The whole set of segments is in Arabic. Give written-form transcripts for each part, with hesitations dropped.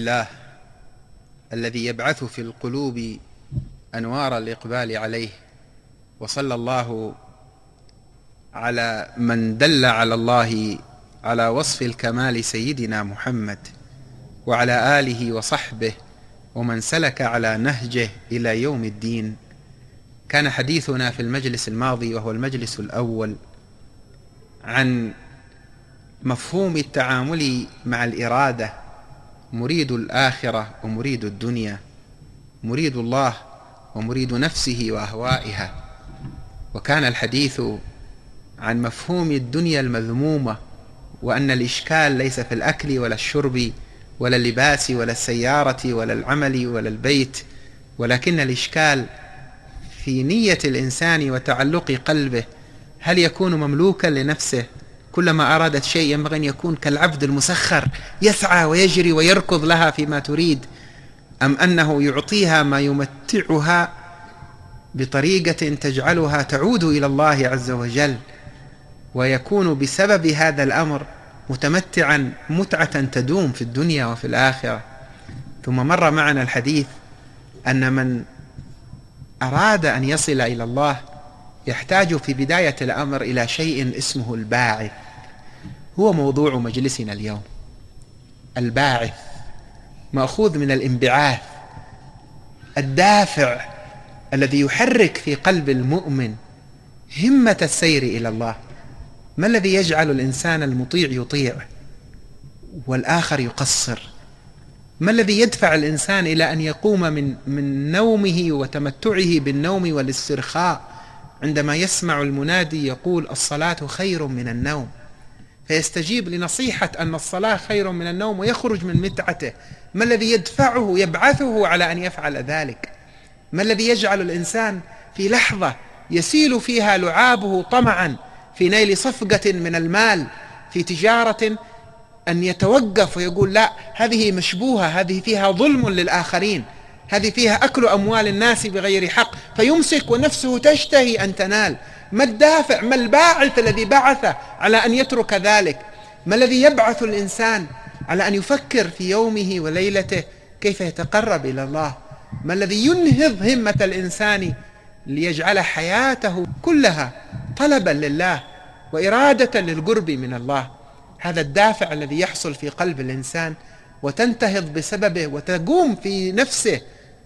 لله الذي يبعث في القلوب أنوار الإقبال عليه، وصلى الله على من دل على الله على وصف الكمال سيدنا محمد، وعلى آله وصحبه ومن سلك على نهجه إلى يوم الدين. كان حديثنا في المجلس الماضي وهو المجلس الأول عن مفهوم التعامل مع الإرادة، مريد الآخرة ومريد الدنيا، مريد الله ومريد نفسه وأهوائها. وكان الحديث عن مفهوم الدنيا المذمومة، وأن الإشكال ليس في الأكل ولا الشرب ولا اللباس ولا السيارة ولا العمل ولا البيت، ولكن الإشكال في نية الإنسان وتعلق قلبه. هل يكون مملوكا لنفسه كلما أرادت شيء ينبغي أن يكون كالعبد المسخر يسعى ويجري ويركض لها فيما تريد، أم أنه يعطيها ما يمتعها بطريقة تجعلها تعود إلى الله عز وجل، ويكون بسبب هذا الأمر متمتعا متعة تدوم في الدنيا وفي الآخرة. ثم مر معنا الحديث أن من أراد أن يصل إلى الله يحتاج في بداية الأمر إلى شيء اسمه الباعث، هو موضوع مجلسنا اليوم. الباعث مأخوذ من الانبعاث، الدافع الذي يحرك في قلب المؤمن همة السير إلى الله. ما الذي يجعل الإنسان المطيع يطيع والآخر يقصر؟ ما الذي يدفع الإنسان إلى أن يقوم من نومه وتمتعه بالنوم والاسترخاء عندما يسمع المنادي يقول الصلاة خير من النوم، فيستجيب لنصيحة أن الصلاة خير من النوم ويخرج من متعته؟ ما الذي يدفعه يبعثه على أن يفعل ذلك؟ ما الذي يجعل الإنسان في لحظة يسيل فيها لعابه طمعا في نيل صفقة من المال في تجارة أن يتوقف ويقول لا، هذه مشبوهة، هذه فيها ظلم للآخرين، هذه فيها أكل أموال الناس بغير حق، فيمسك ونفسه تشتهي أن تنال؟ ما الدافع؟ ما الباعث الذي بعث على أن يترك ذلك؟ ما الذي يبعث الإنسان على أن يفكر في يومه وليلته كيف يتقرب إلى الله؟ ما الذي ينهض همة الإنسان ليجعل حياته كلها طلبا لله وإرادة للقرب من الله؟ هذا الدافع الذي يحصل في قلب الإنسان وتنتهض بسببه وتقوم في نفسه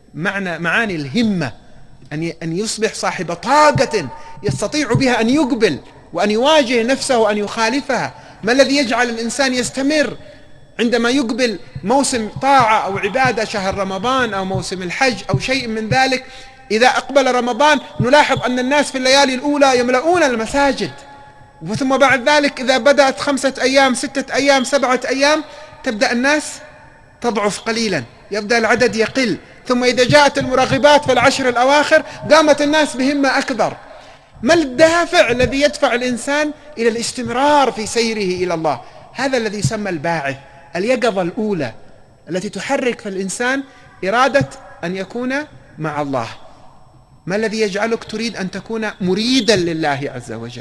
معاني الهمة، أن يصبح صاحب طاقة يستطيع بها أن يقبل وأن يواجه نفسه وأن يخالفها. ما الذي يجعل الإنسان يستمر عندما يقبل موسم طاعة أو عبادة، شهر رمضان أو موسم الحج أو شيء من ذلك؟ إذا أقبل رمضان نلاحظ أن الناس في الليالي الأولى يملؤون المساجد، وثم بعد ذلك إذا بدأت 5 أيام 6 أيام 7 أيام تبدأ الناس تضعف قليلا، يبدأ العدد يقل، ثم إذا جاءت المراقبات في العشر الأواخر قامت الناس بهمة أكبر. ما الدافع الذي يدفع الإنسان إلى الاستمرار في سيره إلى الله؟ هذا الذي يسمى الباعث، اليقظة الأولى التي تحرك في الإنسان إرادة أن يكون مع الله. ما الذي يجعلك تريد أن تكون مريدا لله عز وجل؟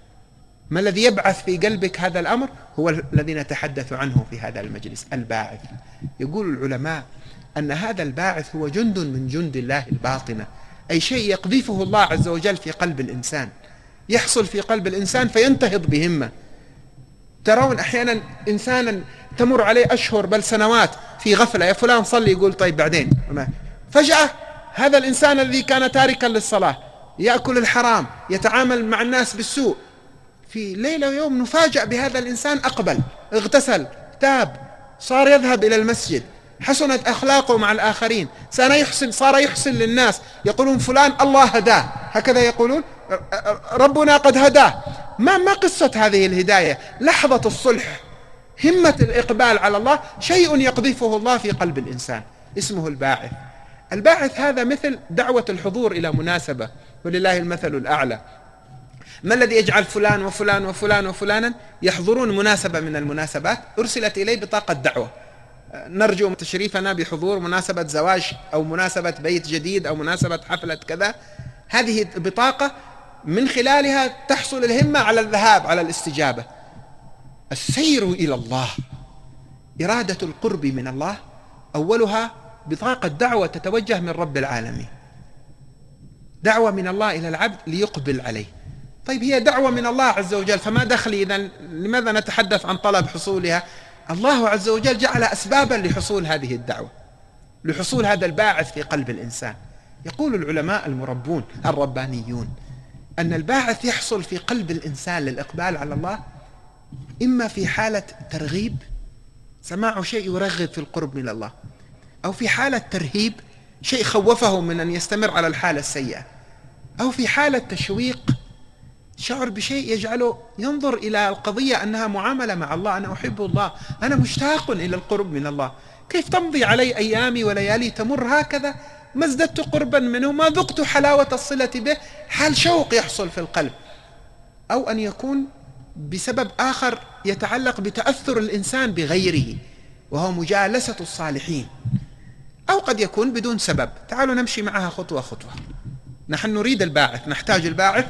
ما الذي يبعث في قلبك هذا الأمر؟ هو الذي نتحدث عنه في هذا المجلس، الباعث. يقول العلماء أن هذا الباعث هو جند من جند الله الباطنة، أي شيء يقذفه الله عز وجل في قلب الإنسان، يحصل في قلب الإنسان فينتهض بهمة. ترون أحيانا إنسانا تمر عليه أشهر بل سنوات في غفلة، يا فلان صلي، يقول طيب بعدين. فجأة هذا الإنسان الذي كان تاركا للصلاة يأكل الحرام، يتعامل مع الناس بالسوء، في ليلة ويوم نفاجأ بهذا الإنسان أقبل، اغتسل، تاب، صار يذهب إلى المسجد، حسنت أخلاقه مع الآخرين، صار يحسن للناس، يقولون فلان الله هداه، هكذا يقولون ربنا قد هداه. ما قصة هذه الهداية؟ لحظة الصلح، همة الإقبال على الله، شيء يقذفه الله في قلب الإنسان اسمه الباعث. الباعث هذا مثل دعوة الحضور إلى مناسبة، ولله المثل الأعلى. ما الذي يجعل فلان وفلان وفلان وفلانا يحضرون مناسبة من المناسبات؟ أرسلت إليه بطاقة دعوة، نرجو تشريفنا بحضور مناسبة زواج أو مناسبة بيت جديد أو مناسبة حفلة كذا. هذه بطاقة من خلالها تحصل الهمة على الذهاب، على الاستجابة. السير إلى الله، إرادة القرب من الله، أولها بطاقة دعوة تتوجه من رب العالمين، دعوة من الله إلى العبد ليقبل عليه. طيب هي دعوة من الله عز وجل، فما دخل إذن؟ لماذا نتحدث عن طلب حصولها؟ الله عز وجل جعل أسبابا لحصول هذه الدعوة، لحصول هذا الباعث في قلب الإنسان. يقول العلماء المربون الربانيون أن الباعث يحصل في قلب الإنسان للإقبال على الله إما في حالة ترغيب، سماع شيء يرغب في القرب من الله، أو في حالة ترهيب، شيء خوفه من أن يستمر على الحالة السيئة، أو في حالة تشويق، شعر بشيء يجعله ينظر إلى القضية أنها معاملة مع الله، أنا أحب الله، أنا مشتاق إلى القرب من الله، كيف تمضي علي أيامي وليالي تمر هكذا ما ازددت قربا منه، ما ذقت حلاوة الصلة به، حال شوق يحصل في القلب. أو أن يكون بسبب آخر يتعلق بتأثر الإنسان بغيره وهو مجالسة الصالحين، أو قد يكون بدون سبب. تعالوا نمشي معها خطوة خطوة. نحن نريد الباعث، نحتاج الباعث،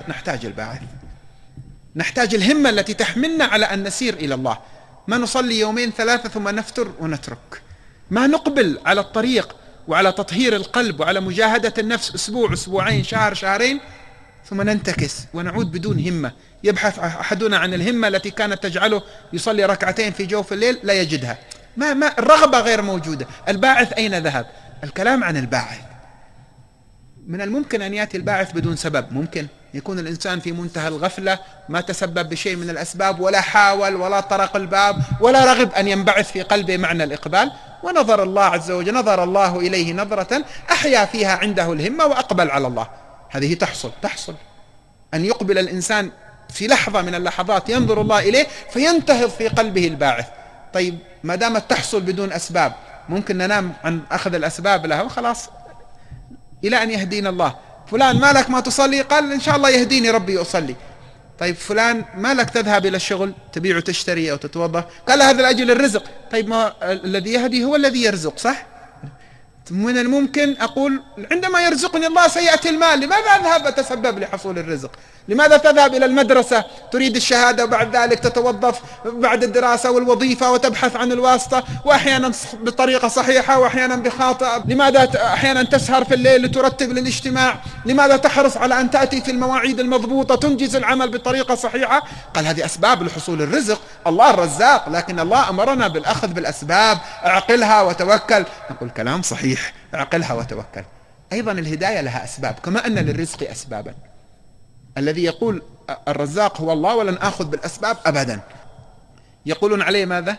نحتاج الهمة التي تحملنا على أن نسير إلى الله، ما نصلي يومين ثلاثة ثم نفتر ونترك، ما نقبل على الطريق وعلى تطهير القلب وعلى مجاهدة النفس أسبوع أسبوعين شهر شهرين ثم ننتكس ونعود بدون همة. يبحث أحدنا عن الهمة التي كانت تجعله يصلي ركعتين في جوف الليل، لا يجدها، ما الرغبة غير موجودة. الباعث أين ذهب؟ الكلام عن الباعث. من الممكن أن يأتي الباعث بدون سبب، ممكن يكون الإنسان في منتهى الغفلة، ما تسبب بشيء من الأسباب ولا حاول ولا طرق الباب ولا رغب أن ينبعث في قلبه معنى الإقبال، ونظر الله عز وجل، نظر الله إليه نظرة أحيا فيها عنده الهمة وأقبل على الله. هذه تحصل أن يقبل الإنسان في لحظة من اللحظات ينظر الله إليه فينتهض في قلبه الباعث. طيب ما دامت تحصل بدون أسباب، ممكن ننام عن أخذ الأسباب لها وخلاص إلى أن يهدينا الله. فلان مالك ما تصلي؟ قال إن شاء الله يهديني ربي أصلي. طيب فلان مالك تذهب إلى الشغل تبيع وتشتري أو تتوظف؟ قال هذا لأجل الرزق. طيب ما الذي يهدي هو الذي يرزق، صح؟ من الممكن أقول عندما يرزقني الله سيأتي المال، لماذا أذهب أتسبب لحصول الرزق؟ لماذا تذهب إلى المدرسة تريد الشهادة وبعد ذلك تتوظف بعد الدراسة والوظيفة وتبحث عن الواسطة، وأحيانا بطريقة صحيحة وأحيانا بخاطئة؟ لماذا أحيانا تسهر في الليل لترتب للاجتماع؟ لماذا تحرص على أن تأتي في المواعيد المضبوطة تنجز العمل بطريقة صحيحة؟ قال هذه أسباب لحصول الرزق، الله الرزاق، لكن الله أمرنا بالأخذ بالأسباب، اعقلها وتوكل. نقول كلام صحيح، اعقلها وتوكل. أيضا الهداية لها أسباب كما أن للرزق أسبابا. الذي يقول الرزاق هو الله ولن آخذ بالأسباب أبدا، يقولون عليه ماذا؟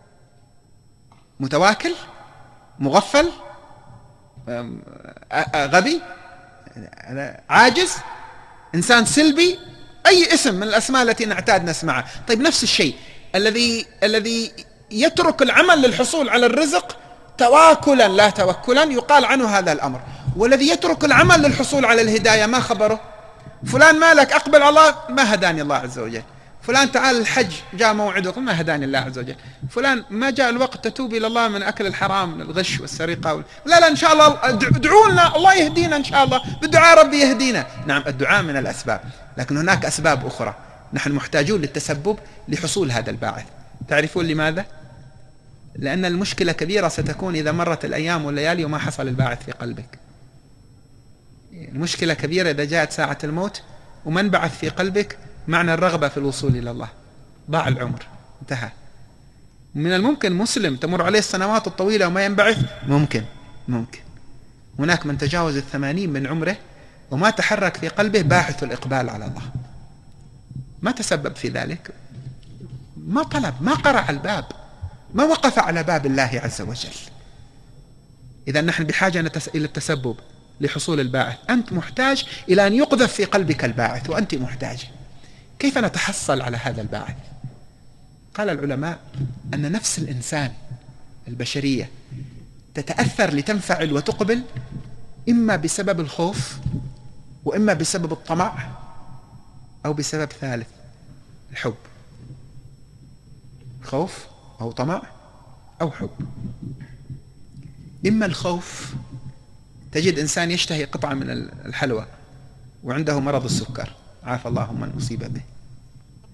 متواكل، مغفل، غبي، عاجز، إنسان سلبي، أي اسم من الأسماء التي نعتاد نسمعها. طيب نفس الشيء الذي يترك العمل للحصول على الرزق تواكلا لا توكلا يقال عنه هذا الأمر، والذي يترك العمل للحصول على الهداية ما خبره؟ فلان مالك أقبل على الله، ما هداني الله عز وجل. فلان تعال الحج جاء موعدك، ما هداني الله عز وجل. فلان ما جاء الوقت تتوب إلى الله من أكل الحرام من الغش والسرقة لا إن شاء الله ادعوا لنا الله يهدينا إن شاء الله، بالدعاء ربي يهدينا. نعم الدعاء من الأسباب، لكن هناك أسباب أخرى نحن محتاجون للتسبب لحصول هذا الباعث. تعرفون لماذا؟ لأن المشكلة كبيرة ستكون إذا مرت الأيام والليالي وما حصل الباعث في قلبك. المشكلة كبيرة إذا جاءت ساعة الموت وما انبعث في قلبك معنى الرغبة في الوصول إلى الله، ضاع العمر، انتهى. من الممكن مسلم تمر عليه السنوات الطويلة وما ينبعث، ممكن. هناك من تجاوز 80 من عمره وما تحرك في قلبه باعث الإقبال على الله، ما تسبب في ذلك، ما طلب، ما قرع الباب، ما وقف على باب الله عز وجل. إذا نحن بحاجة إلى التسبب لحصول الباعث. أنت محتاج إلى أن يقذف في قلبك الباعث، وأنت محتاج. كيف نتحصل على هذا الباعث؟ قال العلماء أن نفس الإنسان البشرية تتأثر لتنفعل وتقبل إما بسبب الخوف، وإما بسبب الطمع، أو بسبب ثالث، الحب. خوف أو طمع أو حب. إما الخوف، تجد إنسان يشتهي قطعة من الحلوى وعنده مرض السكر، عافى الله من أصيب به،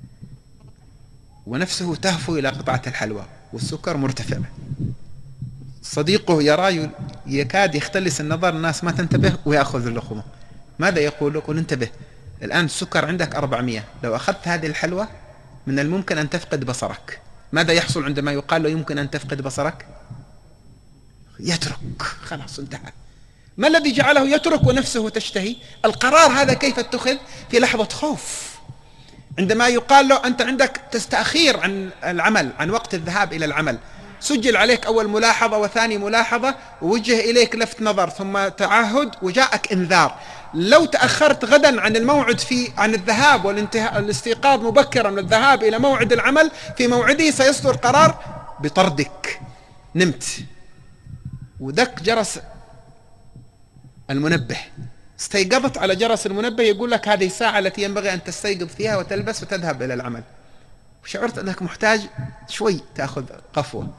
ونفسه تهفو إلى قطعة الحلوى والسكر مرتفع، صديقه يراه يكاد يختلس النظر، الناس ما تنتبه ويأخذ اللقمة. ماذا يقول؟ يقول انتبه، الآن السكر عندك 400، لو أخذت هذه الحلوى من الممكن أن تفقد بصرك. ماذا يحصل عندما يقال له يمكن أن تفقد بصرك؟ يترك، خلاص انتهى. ما الذي جعله يترك ونفسه تشتهي؟ القرار هذا كيف اتخذ؟ في لحظة خوف، عندما يقال له أنت عندك تستأخير عن العمل، عن وقت الذهاب إلى العمل، سجل عليك أول ملاحظة وثاني ملاحظة، ووجه إليك لفت نظر ثم تعهد وجاءك إنذار، لو تأخرت غدا عن الموعد عن الذهاب والاستيقاظ مبكرا من الذهاب إلى موعد العمل، في موعده سيصدر قرار بطردك. نمت ودق جرس المنبه، استيقظت على جرس المنبه يقول لك هذه الساعة التي ينبغي أن تستيقظ فيها وتلبس وتذهب إلى العمل، وشعرت أنك محتاج شوي تأخذ قفوة،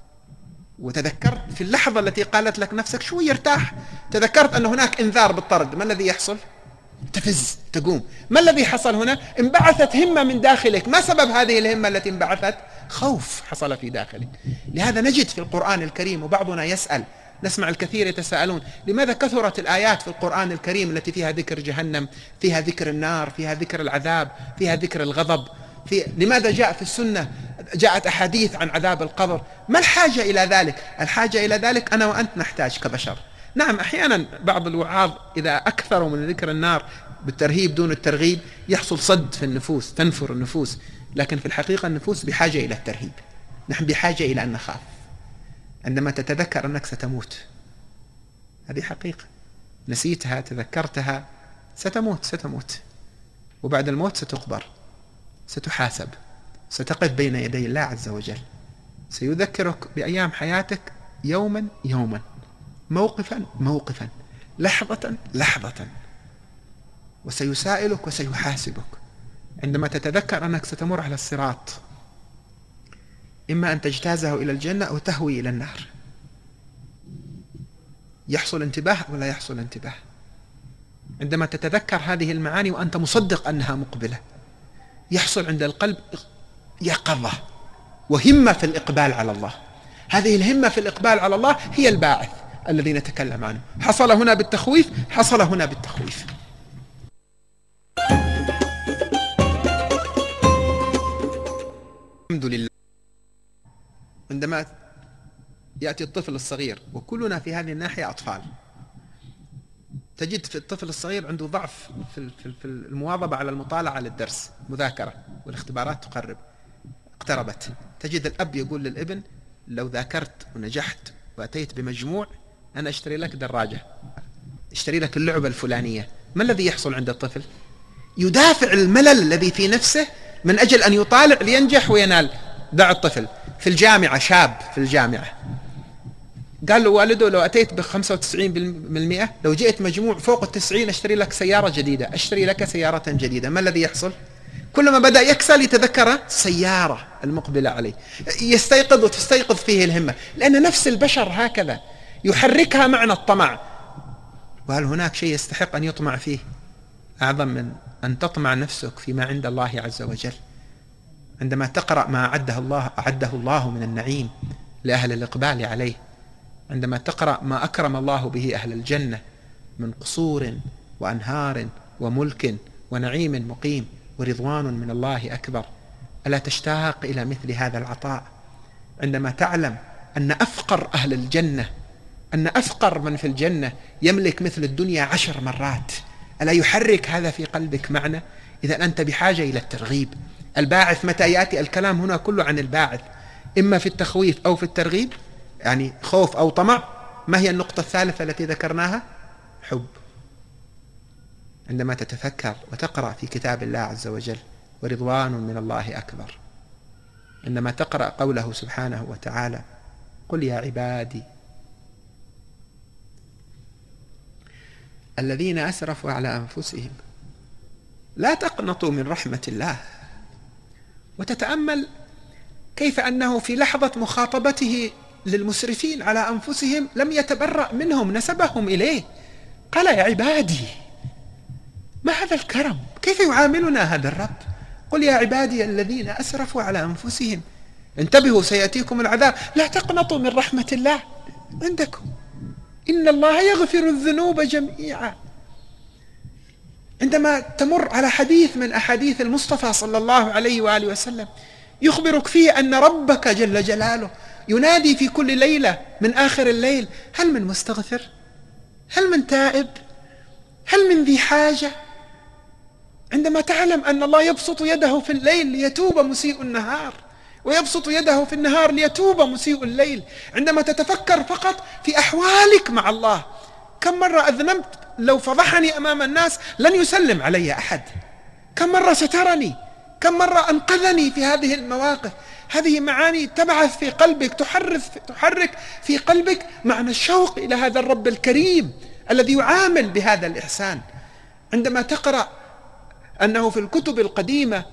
وتذكرت في اللحظة التي قالت لك نفسك شوي ارتاح، تذكرت أن هناك إنذار بالطرد. ما الذي يحصل؟ تفز، تقوم. ما الذي حصل هنا؟ انبعثت همة من داخلك. ما سبب هذه الهمة التي انبعثت؟ خوف حصل في داخلك. لهذا نجد في القرآن الكريم، وبعضنا يسأل، نسمع الكثير يتساءلون لماذا كثرت الآيات في القرآن الكريم التي فيها ذكر جهنم، فيها ذكر النار، فيها ذكر العذاب، فيها ذكر الغضب، لماذا جاء في السنة جاءت أحاديث عن عذاب القبر؟ ما الحاجة إلى ذلك؟ الحاجة إلى ذلك أنا وأنت نحتاج كبشر. نعم أحيانا بعض الوعاظ إذا أكثروا من ذكر النار بالترهيب دون الترغيب يحصل صد في النفوس، تنفر النفوس، لكن في الحقيقة النفوس بحاجة إلى الترهيب. نحن بحاجة إلى أن نخاف. عندما تتذكر أنك ستموت، هذه حقيقة، نسيتها تذكرتها، ستموت، وبعد الموت ستقبر، ستحاسب، ستقف بين يدي الله عز وجل، سيذكرك بأيام حياتك يوما يوما، موقفا موقفا، لحظة لحظة، وسيسائلك وسيحاسبك. عندما تتذكر أنك ستمر على الصراط، إما أن تجتازه إلى الجنة أو تهوي إلى النار، يحصل انتباه ولا يحصل انتباه. عندما تتذكر هذه المعاني وأنت مصدق أنها مقبلة، يحصل عند القلب يقظة وهمة في الإقبال على الله. هذه الهمة في الإقبال على الله هي الباعث الذي نتكلم عنه. حصل هنا بالتخويف، حصل هنا بالتخويف. الحمد لله. عندما يأتي الطفل الصغير، وكلنا في هذه الناحية أطفال، تجد في الطفل الصغير عنده ضعف في المواظبة على المطالعة للدرس، مذاكرة، والاختبارات اقتربت. تجد الأب يقول للابن لو ذاكرت ونجحت وأتيت بمجموع أنا أشتري لك دراجة، أشتري لك اللعبة الفلانية. ما الذي يحصل عند الطفل؟ يدافع الملل الذي في نفسه من أجل أن يطالع لينجح وينال. دع الطفل في الجامعة، شاب في الجامعة، قال له والده لو أتيت ب95%، لو جئت مجموع فوق 90 أشتري لك سيارة جديدة، أشتري لك سيارة جديدة. ما الذي يحصل؟ كلما بدأ يكسل يتذكر سيارة المقبلة عليه، يستيقظ وتستيقظ فيه الهمة، لأن نفس البشر هكذا يحركها معنى الطمع. وهل هناك شيء يستحق أن يطمع فيه أعظم من أن تطمع نفسك فيما عند الله عز وجل؟ عندما تقرأ ما أعده الله من النعيم لأهل الإقبال عليه، عندما تقرأ ما أكرم الله به أهل الجنة من قصور وأنهار وملك ونعيم مقيم ورضوان من الله أكبر، ألا تشتاق إلى مثل هذا العطاء؟ عندما تعلم أن أفقر أهل الجنة، أن أفقر من في الجنة يملك مثل الدنيا 10 مرات، ألا يحرك هذا في قلبك معنى؟ إذا أنت بحاجة إلى الترغيب. الباعث متى يأتي؟ الكلام هنا كله عن الباعث، إما في التخويف أو في الترغيب، يعني خوف أو طمع. ما هي النقطة الثالثة التي ذكرناها؟ حب. عندما تتفكر وتقرأ في كتاب الله عز وجل ورضوان من الله أكبر، عندما تقرأ قوله سبحانه وتعالى قل يا عبادي الذين أسرفوا على أنفسهم لا تقنطوا من رحمة الله، وتتأمل كيف أنه في لحظة مخاطبته للمسرفين على أنفسهم لم يتبرأ منهم، نسبهم إليه، قال يا عبادي. ما هذا الكرم؟ كيف يعاملنا هذا الرب؟ قل يا عبادي الذين أسرفوا على أنفسهم، انتبهوا سيأتيكم العذاب، لا تقنطوا من رحمة الله. عندكم. إن الله يغفر الذنوب جميعا. عندما تمر على حديث من أحاديث المصطفى صلى الله عليه وآله وسلم يخبرك فيه أن ربك جل جلاله ينادي في كل ليلة من آخر الليل: هل من مستغفر؟ هل من تائب؟ هل من ذي حاجة؟ عندما تعلم أن الله يبسط يده في الليل ليتوب مسيء النهار، ويبسط يده في النهار ليتوب مسيء الليل، عندما تتفكر فقط في أحوالك مع الله: كم مرة أذنبت لو فضحني أمام الناس لن يسلم علي أحد، كم مرة سترني، كم مرة أنقذني في هذه المواقف. هذه معاني تبعث في قلبك، تحرك في قلبك معنى الشوق إلى هذا الرب الكريم الذي يعامل بهذا الإحسان. عندما تقرأ أنه في الكتب القديمة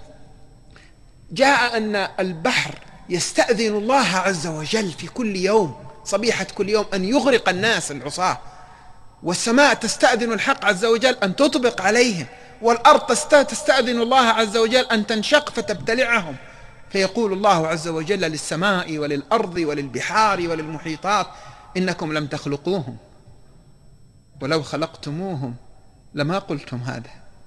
جاء أن البحر يستأذن الله عز وجل في كل يوم، صبيحة كل يوم، أن يغرق الناس العصاة، والسماء تستأذن الحق عز وجل أن تطبق عليهم، والأرض تستأذن الله عز وجل أن تنشق فتبتلعهم، فيقول الله عز وجل للسماء وللأرض وللبحار وللمحيطات: إنكم لم تخلقوهم ولو خلقتموهم لما قلتم هذا.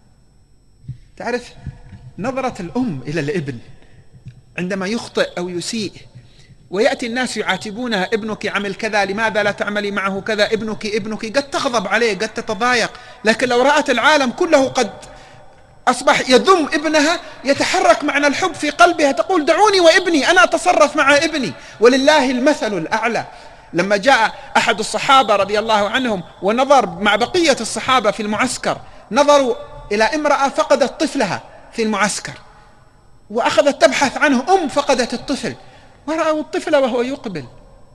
تعرف نظرة الأم إلى الابن عندما يخطئ أو يسيء، ويأتي الناس يعاتبونها: ابنك عمل كذا، لماذا لا تعملي معه كذا، ابنك، قد تغضب عليه، قد تتضايق، لكن لو رأت العالم كله قد أصبح يذم ابنها يتحرك معنى الحب في قلبها، تقول: دعوني وابني، أنا أتصرف مع ابني. ولله المثل الأعلى. لما جاء أحد الصحابة رضي الله عنهم ونظر مع بقية الصحابة في المعسكر، نظروا إلى امرأة فقدت طفلها في المعسكر، وأخذت تبحث عنه، فقدت الطفل، ورأوا الطفل وهو يقبل.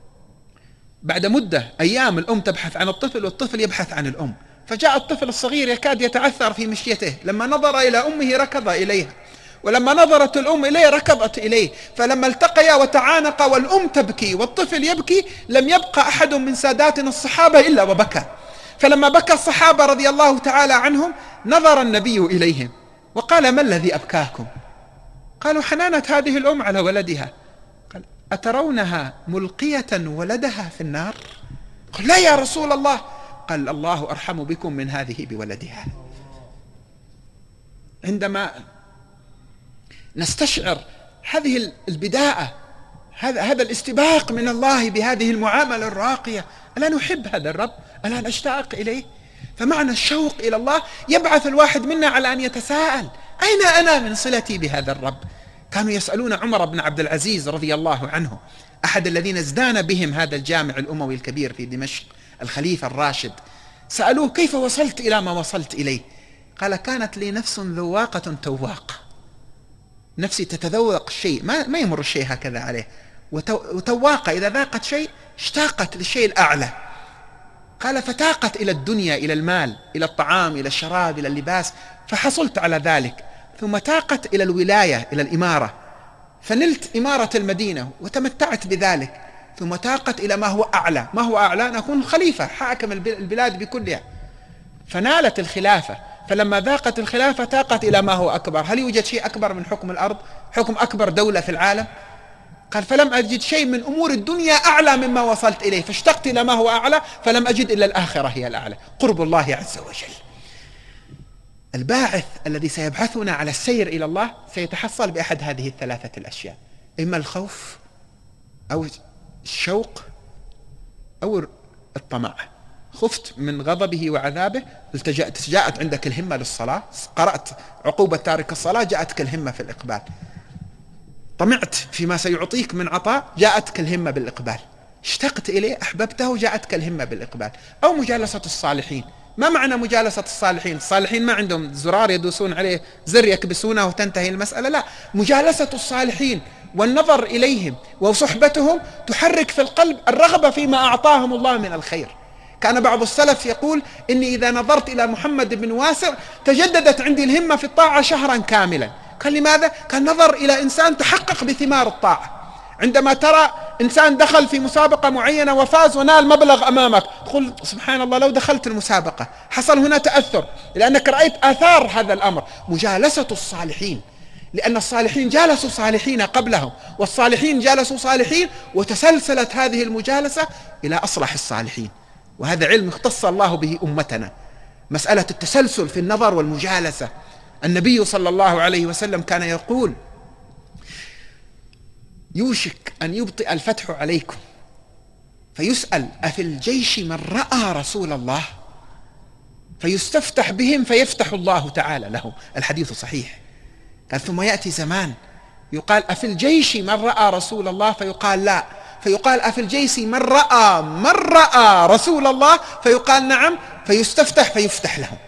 بعد مدة أيام الأم تبحث عن الطفل والطفل يبحث عن الأم، فجاء الطفل الصغير يكاد يتعثر في مشيته، لما نظر إلى أمه ركض إليها، ولما نظرت الأم إليه ركضت إليه، فلما التقيا وتعانقا والأم تبكي والطفل يبكي، لم يبقى أحد من ساداتنا الصحابة إلا وبكى. فلما بكى الصحابة رضي الله تعالى عنهم نظر النبي إليهم وقال: ما الذي أبكاكم؟ قالوا: حنانة هذه الأم على ولدها. قال: أترونها ملقية ولدها في النار؟ قال: لا يا رسول الله. قال: الله أرحم بكم من هذه بولدها. عندما نستشعر هذه البداءة، هذا الاستباق من الله بهذه المعاملة الراقية، ألا نحب هذا الرب؟ ألا نشتاق إليه؟ فمعنى الشوق إلى الله يبعث الواحد منا على أن يتساءل: أين أنا من صلتي بهذا الرب؟ كانوا يسألون عمر بن عبد العزيز رضي الله عنه، أحد الذين ازدان بهم هذا الجامع الأموي الكبير في دمشق، الخليفة الراشد، سألوه: كيف وصلت إلى ما وصلت إليه؟ قال: كانت لي نفس ذواقة تواقة، نفسي تتذوق الشيء، ما يمر الشيء هكذا عليه، وتواقة، إذا ذاقت شيء اشتاقت للشيء الأعلى. قال: فتاقت إلى الدنيا، إلى المال، إلى الطعام، إلى الشراب، إلى اللباس، فحصلت على ذلك. ثم تاقت إلى الولاية، إلى الإمارة، فنلت إمارة المدينة وتمتعت بذلك. ثم تاقت إلى ما هو أعلى. ما هو أعلى؟ أن أكون خليفة حاكم البلاد بكلها، فنالت الخلافة. فلما ذاقت الخلافة تاقت إلى ما هو أكبر. هل يوجد شيء أكبر من حكم الأرض، حكم أكبر دولة في العالم؟ قال: فلم أجد شيء من أمور الدنيا أعلى مما وصلت إليه، فاشتقت إلى ما هو أعلى، فلم أجد إلا الآخرة هي الأعلى، قرب الله عز وجل. الباعث الذي سيبعثنا على السير إلى الله سيتحصل بأحد هذه الثلاثة الأشياء: إما الخوف أو الشوق أو الطمع. خفت من غضبه وعذابه، جاءت عندك الهمة للصلاة، قرأت عقوبة تارك الصلاة، جاءتك الهمة في الإقبال. طمعت فيما سيعطيك من عطاء، جاءتك الهمة بالإقبال. اشتقت إليه، أحببته، جاءتك الهمة بالإقبال. أو مجالسة الصالحين. ما معنى مجالسة الصالحين؟ الصالحين ما عندهم زرار يدوسون عليه، زر يكبسونه وتنتهي المسألة، لا، مجالسة الصالحين والنظر إليهم وصحبتهم تحرك في القلب الرغبة فيما أعطاهم الله من الخير. كان بعض السلف يقول: إني إذا نظرت إلى محمد بن واسع تجددت عندي الهمة في الطاعة شهرا كاملا. قال: لماذا؟ كان نظر إلى إنسان تحقق بثمار الطاعة. عندما ترى إنسان دخل في مسابقة معينة وفاز ونال مبلغ أمامك، قل: سبحان الله، لو دخلت المسابقة حصل هنا تأثر، لأنك رأيت آثار هذا الأمر. مجالسة الصالحين، لأن الصالحين جالسوا صالحين قبلهم، والصالحين جالسوا صالحين، وتسلسلت هذه المجالسة إلى أصلح الصالحين. وهذا علم اختص الله به أمتنا، مسألة التسلسل في النظر والمجالسة. النبي صلى الله عليه وسلم كان يقول: يوشك أن يبطئ الفتح عليكم فيسأل: أفي الجيش من رأى رسول الله؟ فيستفتح بهم فيفتح الله تعالى لهم. الحديث صحيح. قال: ثم يأتي زمان يقال: أفي الجيش من رأى رسول الله؟ فيقال: لا. فيقال: أفي الجيش من رأى رسول الله؟ فيقال: نعم. فيستفتح فيفتح لهم.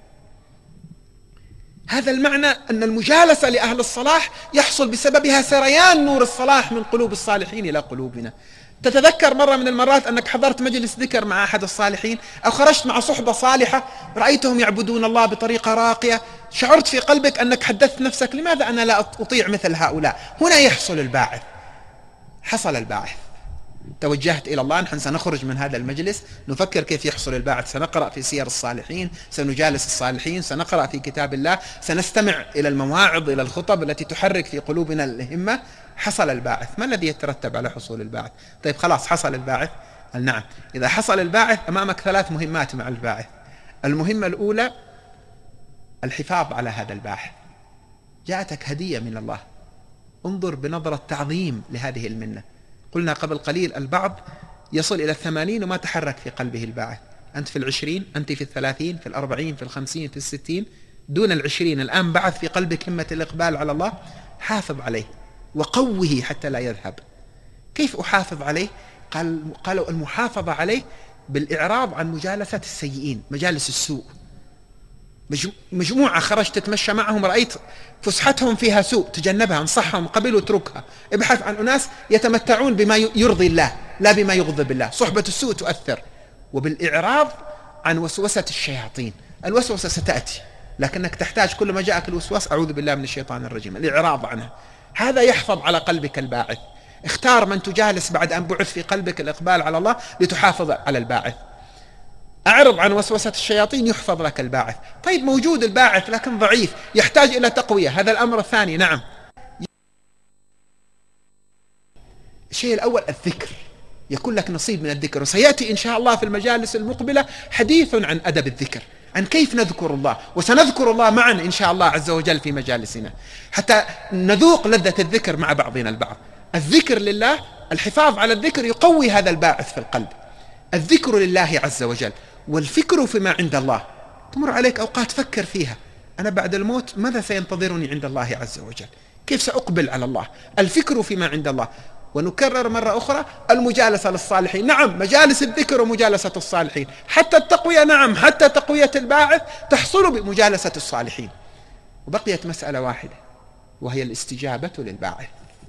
هذا المعنى أن المجالسة لأهل الصلاح يحصل بسببها سريان نور الصلاح من قلوب الصالحين إلى قلوبنا. تتذكر مرة من المرات أنك حضرت مجلس ذكر مع أحد الصالحين، أو خرجت مع صحبة صالحة رأيتهم يعبدون الله بطريقة راقية، شعرت في قلبك أنك حدثت نفسك: لماذا أنا لا أطيع مثل هؤلاء؟ هنا يحصل الباعث. حصل الباعث، توجهت إلى الله. نحن سنخرج من هذا المجلس نفكر كيف يحصل الباعث، سنقرأ في سير الصالحين، سنجالس الصالحين، سنقرأ في كتاب الله، سنستمع إلى المواعظ، إلى الخطب التي تحرك في قلوبنا الهمة. حصل الباعث. ما الذي يترتب على حصول الباعث؟ طيب خلاص حصل الباعث. نعم، إذا حصل الباعث أمامك 3 مهمات مع الباعث. المهمة الأولى الحفاظ على هذا الباعث. جاءتك هدية من الله، انظر بنظرة تعظيم لهذه المنة. قلنا قبل قليل البعض يصل إلى 80 وما تحرك في قلبه الباعث. أنت في 20، أنت في 30، في 40، في 50، في 60، دون 20 الآن بعث في قلبك همة الإقبال على الله. حافظ عليه وقوه حتى لا يذهب. كيف أحافظ عليه؟ قالوا المحافظة عليه بالإعراض عن مجالسة السيئين، مجالس السوء. مجموعة خرجت تتمشى معهم، رأيت فسحتهم فيها سوء، تجنبها، انصحهم، قبل واتركها. ابحث عن أناس يتمتعون بما يرضي الله لا بما يغضب الله. صحبة السوء تؤثر. وبالإعراض عن وسوسة الشياطين. الوسوسة ستأتي، لكنك تحتاج كل ما جاءك الوسواس: أعوذ بالله من الشيطان الرجيم. الإعراض عنها، هذا يحفظ على قلبك الباعث. اختار من تجالس بعد أن بعث في قلبك الإقبال على الله لتحافظ على الباعث. أعرض عن وسوسة الشياطين يحفظ لك الباعث. طيب موجود الباعث لكن ضعيف، يحتاج إلى تقوية. هذا الأمر الثاني. نعم، الشيء الأول الذكر، يكون لك نصيب من الذكر. وسيأتي إن شاء الله في المجالس المقبلة حديث عن أدب الذكر، عن كيف نذكر الله، وسنذكر الله معا إن شاء الله عز وجل في مجالسنا حتى نذوق لذة الذكر مع بعضنا البعض. الذكر لله، الحفاظ على الذكر يقوي هذا الباعث في القلب. الذكر لله عز وجل، والفكر فيما عند الله. تمر عليك أوقات فكر فيها: أنا بعد الموت ماذا سينتظرني عند الله عز وجل؟ كيف سأقبل على الله؟ الفكر فيما عند الله. ونكرر مرة أخرى: المجالسة للصالحين. نعم، مجالس الذكر ومجالسة الصالحين. حتى التقوية، نعم، حتى تقوية الباعث تحصل بمجالسة الصالحين. وبقيت مسألة واحدة، وهي الاستجابة للباعث.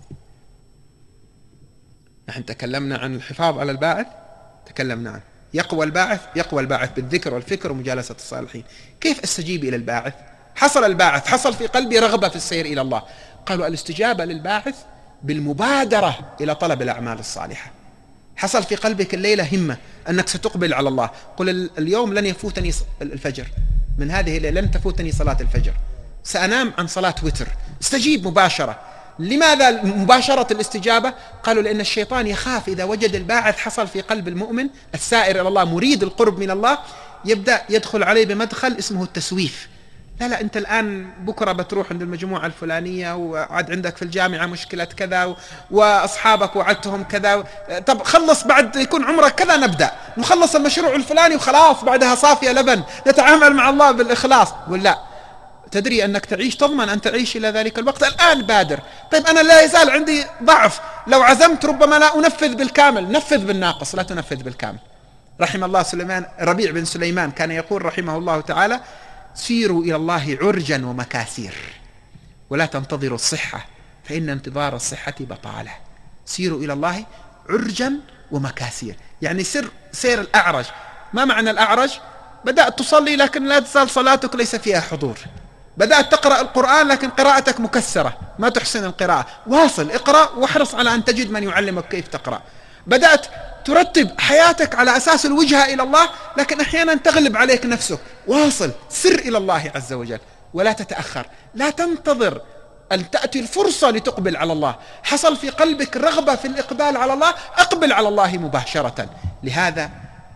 نحن تكلمنا عن الحفاظ على الباعث، تكلمنا عن يقوى الباعث بالذكر والفكر ومجالسة الصالحين. كيف أستجيب إلى الباعث؟ حصل الباعث، حصل في قلبي رغبة في السير إلى الله. قالوا الاستجابة للباعث بالمبادرة إلى طلب الأعمال الصالحة. حصل في قلبك الليلة همة أنك ستقبل على الله. قل: اليوم لن يفوتني الفجر، من هذه الليلة لن تفوتني صلاة الفجر، سأنام عن صلاة وتر. استجيب مباشرة. لماذا مباشرة الاستجابة؟ قالوا: لأن الشيطان يخاف إذا وجد الباعث حصل في قلب المؤمن السائر إلى الله مريد القرب من الله، يبدأ يدخل عليه بمدخل اسمه التسويف. لا أنت الآن بكرة بتروح عند المجموعة الفلانية، وعد عندك في الجامعة مشكلة كذا، وأصحابك وعدتهم كذا. طب خلص بعد يكون عمرك كذا نبدأ نخلص المشروع الفلاني وخلاص بعدها صافية لبن نتعامل مع الله بالإخلاص. ولا تدري أنك تعيش، تضمن أن تعيش إلى ذلك الوقت. الآن بادر. طيب أنا لا يزال عندي ضعف، لو عزمت ربما لا أنفذ بالكامل. نفذ بالناقص، لا تنفذ بالكامل. رحم الله ربيع بن سليمان كان يقول رحمه الله تعالى: سيروا إلى الله عرجا ومكاسير، ولا تنتظروا الصحة فإن انتظار الصحة بطالة. سيروا إلى الله عرجا ومكاسير، يعني سير الأعرج. ما معنى الأعرج؟ بدأت تصلي لكن لا تزال صلاتك ليس فيها حضور. بدأت تقرأ القرآن لكن قراءتك مكسرة، ما تحسن القراءة. واصل، اقرأ واحرص على أن تجد من يعلمك كيف تقرأ. بدأت ترتب حياتك على أساس الوجهة إلى الله، لكن أحيانا تغلب عليك نفسك. واصل، سر إلى الله عز وجل ولا تتأخر. لا تنتظر أن تأتي الفرصة لتقبل على الله. حصل في قلبك رغبة في الإقبال على الله، أقبل على الله مباشرة. لهذا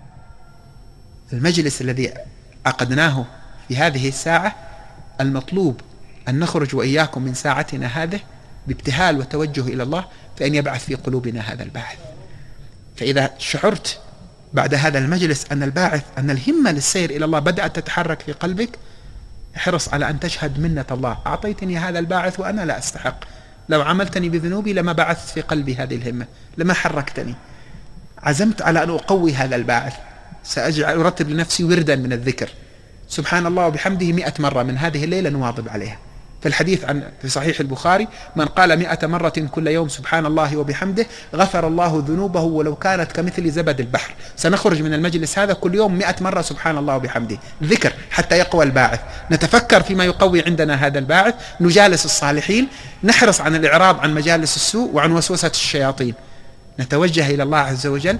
المجلس الذي عقدناه في هذه الساعة المطلوب أن نخرج وإياكم من ساعتنا هذه بابتهال وتوجه إلى الله، فإن يبعث في قلوبنا هذا الباعث. فإذا شعرت بعد هذا المجلس أن الباعث، أن الهمة للسير إلى الله بدأت تتحرك في قلبك، احرص على أن تشهد منة الله: أعطيتني هذا الباعث وأنا لا أستحق، لو عملتني بذنوبي لما بعثت في قلبي هذه الهمة، لما حركتني. عزمت على أن أقوي هذا الباعث، سأجعل أرتب لنفسي وردا من الذكر، سبحان الله وبحمده 100 مرة من هذه الليلة نواظب عليها. في الحديث في صحيح البخاري: من قال 100 مرة كل يوم سبحان الله وبحمده غفر الله ذنوبه ولو كانت كمثل زبد البحر. سنخرج من المجلس هذا كل يوم 100 مرة سبحان الله وبحمده، ذكر حتى يقوى الباعث. نتفكر فيما يقوي عندنا هذا الباعث، نجالس الصالحين، نحرص عن الإعراض عن مجالس السوء وعن وسوسة الشياطين، نتوجه إلى الله عز وجل.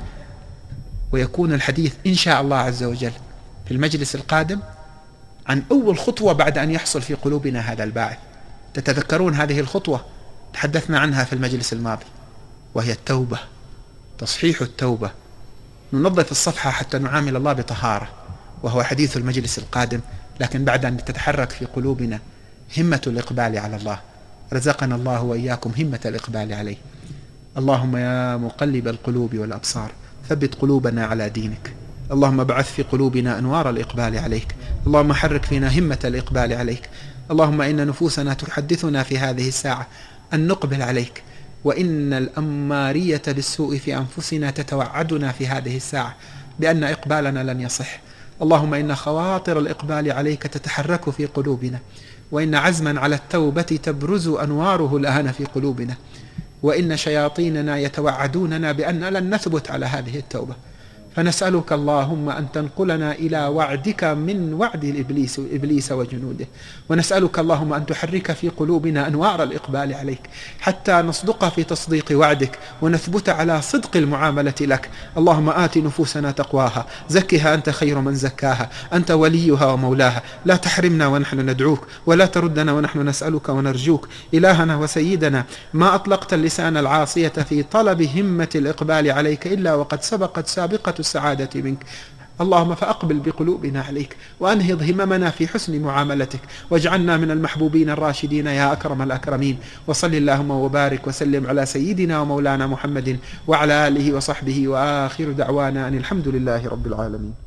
ويكون الحديث إن شاء الله عز وجل في المجلس القادم عن أول خطوة بعد أن يحصل في قلوبنا هذا الباعث. تتذكرون هذه الخطوة تحدثنا عنها في المجلس الماضي، وهي التوبة، تصحيح التوبة، ننظف الصفحة حتى نعامل الله بطهارة، وهو حديث المجلس القادم. لكن بعد أن تتحرك في قلوبنا همة الإقبال على الله، رزقنا الله وإياكم همة الإقبال عليه. اللهم يا مقلب القلوب والأبصار ثبت قلوبنا على دينك. اللهم ابعث في قلوبنا أنوار الإقبال عليك. اللهم حرك فينا همة الإقبال عليك. اللهم إن نفوسنا تحدثنا في هذه الساعة أن نقبل عليك، وإن الأمارية بالسوء في أنفسنا تتوعدنا في هذه الساعة بأن إقبالنا لن يصح. اللهم إن خواطر الإقبال عليك تتحرك في قلوبنا، وإن عزما على التوبة تبرز أنواره الآن في قلوبنا، وإن شياطيننا يتوعدوننا بأن لن نثبت على هذه التوبة. فنسألك اللهم أن تنقلنا إلى وعدك من وعد إبليس وجنوده، ونسألك اللهم أن تحرك في قلوبنا أنوار الإقبال عليك حتى نصدق في تصديق وعدك ونثبت على صدق المعاملة لك. اللهم آت نفوسنا تقواها، زكها أنت خير من زكاها، أنت وليها ومولاها. لا تحرمنا ونحن ندعوك، ولا تردنا ونحن نسألك ونرجوك. إلهنا وسيدنا، ما أطلقت اللسان العاصية في طلب همة الإقبال عليك إلا وقد سبقت سابقة السعادة منك. اللهم فأقبل بقلوبنا عليك، وأنهض هممنا في حسن معاملتك، واجعلنا من المحبوبين الراشدين يا أكرم الأكرمين. وصل اللهم وبارك وسلم على سيدنا ومولانا محمد وعلى آله وصحبه، وآخر دعوانا أن الحمد لله رب العالمين.